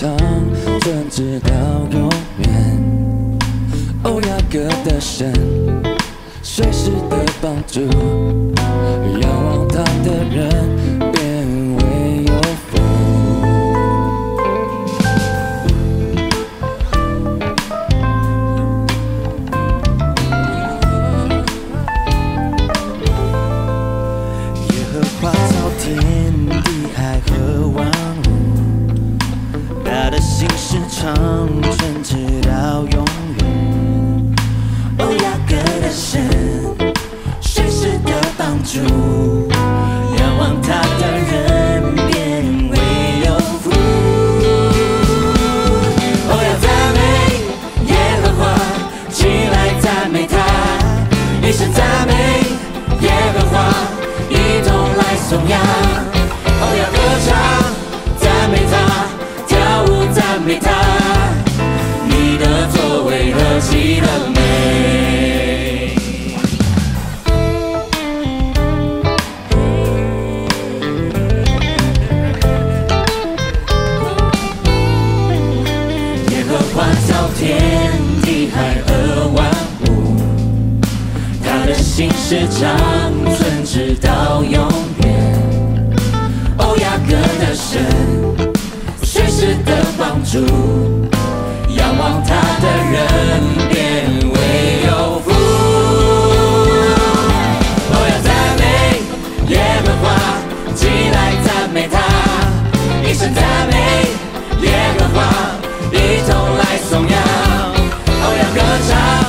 长存直到永远。哦，雅各的神，随时的帮助，仰望他的人便为有福。耶和华造天地海和万物，他的心是长存直到永远。哦，雅各的神，随时的帮助，仰望他的人便为有福。哦，要赞美耶和华，起来赞美他，一声赞美耶和华，一同来颂扬。哦，要歌唱赞美他，跳舞赞美他，你的作为何其的美。耶和华造天地海和万物，他的心是长存直到永远。哦，雅各的神，随时的帮助，仰望他的人便为有福。哦，要赞美耶和华，起来赞美他，一声赞美耶和华，一同来颂扬。哦，要歌唱